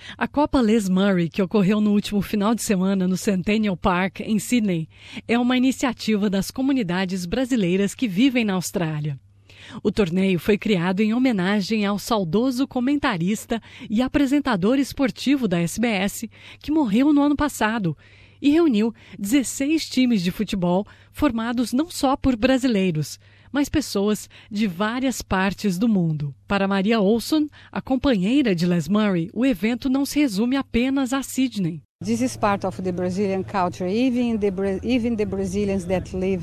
A Copa Les Murray, que ocorreu no último final de semana no Centennial Park, em Sydney, é uma iniciativa das comunidades brasileiras que vivem na Austrália. O torneio foi criado em homenagem ao saudoso comentarista e apresentador esportivo da SBS, que morreu no ano passado, e reuniu 16 times de futebol formados não só por brasileiros, mas pessoas de várias partes do mundo. Para Maria Olson, a companheira de Les Murray, o evento não se resume apenas a Sydney. This is part of the Brazilian culture, even the Brazilians that live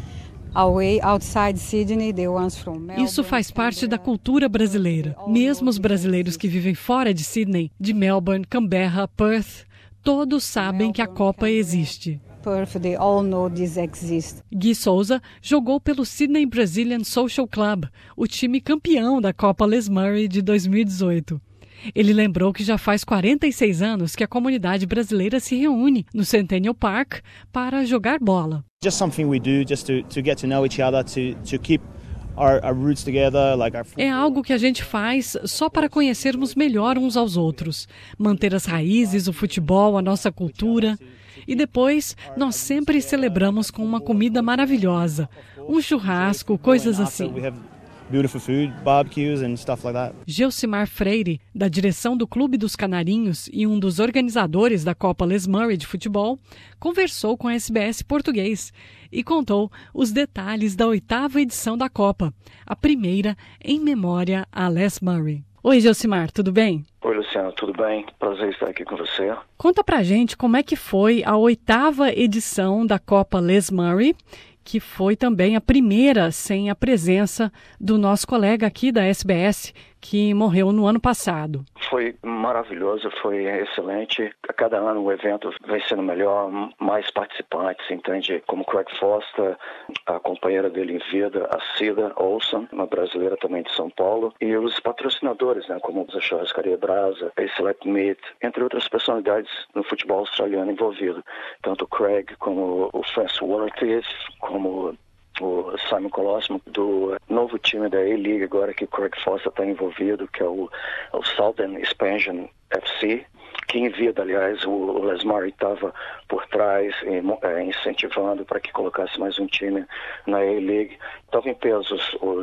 away outside Sydney, the ones from Melbourne. Isso faz parte da cultura brasileira. Mesmo os brasileiros que vivem fora de Sydney, de Melbourne, Canberra, Perth, todos sabem que a Copa existe. They all know this exists. Gui Souza jogou pelo Sydney Brazilian Social Club, o time campeão da Copa Les Murray de 2018. Ele lembrou que já faz 46 anos que a comunidade brasileira se reúne no Centennial Park para jogar bola. Just something we do just to get to know each other, to keep our roots together, like our... É algo que a gente faz só para conhecermos melhor uns aos outros, manter as raízes, o futebol, a nossa cultura. E depois, nós sempre celebramos com uma comida maravilhosa, um churrasco, coisas assim. Beautiful food, barbecues and stuff like that. Geucimar Freire, da direção do Clube dos Canarinhos e um dos organizadores da Copa Les Murray de futebol, conversou com a SBS Português e contou os detalhes da 8ª edição da Copa, a primeira em memória a Les Murray. Oi, Geucimar, tudo bem? Oi, Luciano, tudo bem? Prazer estar aqui com você. Conta pra gente como é que foi a 8ª edição da Copa Les Murray, que foi também a primeira sem a presença do nosso colega aqui da SBS, que morreu no ano passado. Foi maravilhoso, foi excelente. A cada ano o evento vai sendo melhor, mais participantes, entende? Como Craig Foster, a companheira dele em vida, a Cida Olson, uma brasileira também de São Paulo, e os patrocinadores, né, como a Churrascaria Brasa, a Select Meat, entre outras personalidades no futebol australiano envolvido. Tanto o Craig como o Francis Worthy, como o Simon Colosimo, do novo time da A-League agora que o Craig Foster está envolvido, que é o Southern Expansion FC, que em vida, aliás, o Les Murray estava por trás, incentivando para que colocasse mais um time na A-League. Estavam em peso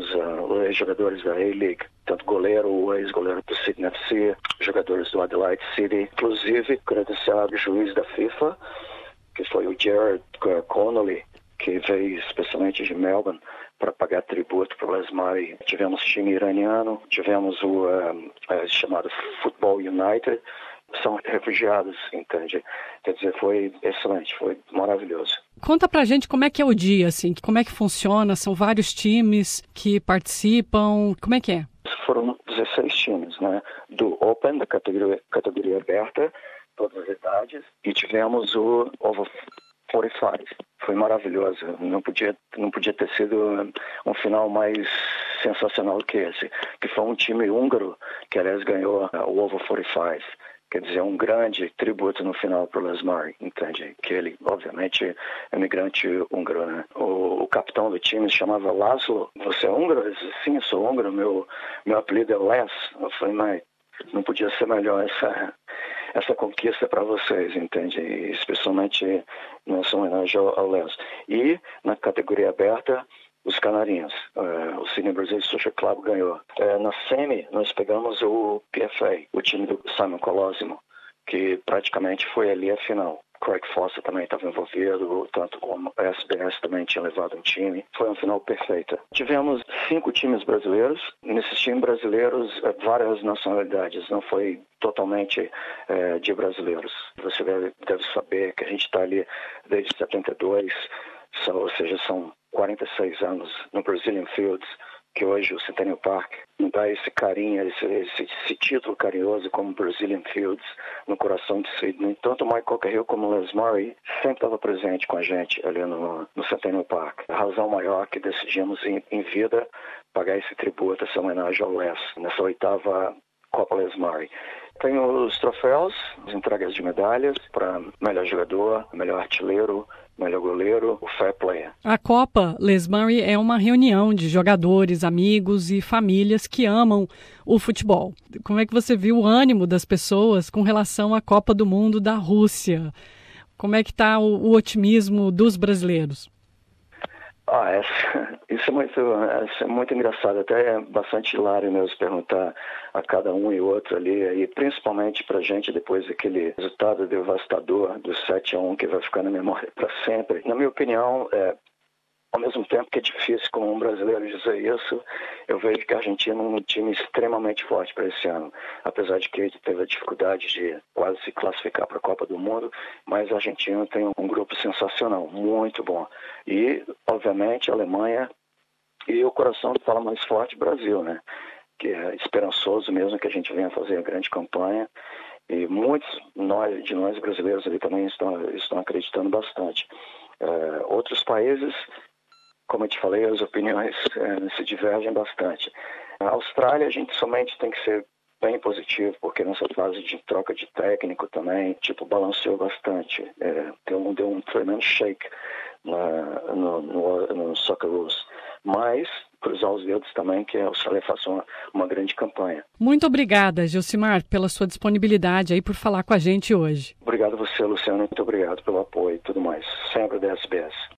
os jogadores da A-League, tanto goleiro, o ex-goleiro do Sydney FC, jogadores do Adelaide City, inclusive credenciado juiz da FIFA, que foi o Gerard Connolly, que veio especialmente de Melbourne para pagar tributo para o Les Murray. Tivemos time iraniano, tivemos o chamado Football United, são refugiados, entende? Quer dizer, foi excelente, foi maravilhoso. Conta pra gente como é que é o dia, assim, como é que funciona, são vários times que participam, como é que é? Foram 16 times, né? Do Open, da categoria aberta, todas as idades, e tivemos o Over 45. Foi maravilhoso. Não podia ter sido um final mais sensacional que esse. Que foi um time húngaro que, aliás, ganhou o Over 45. Quer dizer, um grande tributo no final para o Les Murray, entende? Que ele, obviamente, é imigrante húngaro, né? O capitão do time se chamava Laszlo. Você é húngaro? Eu disse, sim, eu sou húngaro. Meu apelido é Les. Eu falei, mas não podia ser melhor essa conquista para vocês, entende? E especialmente nessa homenagem ao Les. E na categoria aberta, os Canarinhos. O Sydney Brazilian Social Club ganhou. Na semi, nós pegamos o PFA, o time do Simon Colosimo, que praticamente foi ali a final. Craig Foster também estava envolvido, tanto como a SBS também tinha levado um time. Foi uma final perfeita. Tivemos 5 times brasileiros. Nesses times brasileiros, várias nacionalidades. Não foi totalmente de brasileiros. Você deve saber que a gente está ali desde 72, ou seja, são 46 anos no Brazilian Fields, que hoje o Centennial Park dá esse carinho, esse título carinhoso como Brazilian Fields no coração de Sydney. Tanto o Michael Cahill como o Les Murray sempre estava presente com a gente ali no Centennial Park. A razão maior que decidimos em vida pagar esse tributo, essa homenagem ao Les, nessa 8ª Copa Les Murray. Tem os troféus, as entregas de medalhas para melhor jogador, melhor artilheiro, melhor goleiro, o fair player. A Copa, Les Murray, é uma reunião de jogadores, amigos e famílias que amam o futebol. Como é que você viu o ânimo das pessoas com relação à Copa do Mundo da Rússia? Como é que está o otimismo dos brasileiros? Isso é muito engraçado, até é bastante hilário mesmo perguntar a cada um e outro ali, e principalmente pra gente depois daquele resultado devastador do 7-1 que vai ficar na memória para sempre. Na minha opinião, ao mesmo tempo que é difícil como um brasileiro dizer isso, eu vejo que a Argentina é um time extremamente forte para esse ano. Apesar de que ele teve a dificuldade de quase se classificar para a Copa do Mundo, mas a Argentina tem um grupo sensacional, muito bom. E, obviamente, a Alemanha e o coração que fala mais forte, Brasil, né? Que é esperançoso mesmo que a gente venha fazer a grande campanha. E muitos de nós brasileiros ali também estão acreditando bastante. Outros países, como eu te falei, as opiniões se divergem bastante. A Austrália, a gente somente tem que ser bem positivo, porque nessa fase de troca de técnico também, balanceou bastante. Deu um tremendo shake no Socceroos. Mas cruzar os dedos também que a Austrália faça uma grande campanha. Muito obrigada, Gilcimar, pela sua disponibilidade aí por falar com a gente hoje. Obrigado a você, Luciano. Muito obrigado pelo apoio e tudo mais. Sempre da SBS.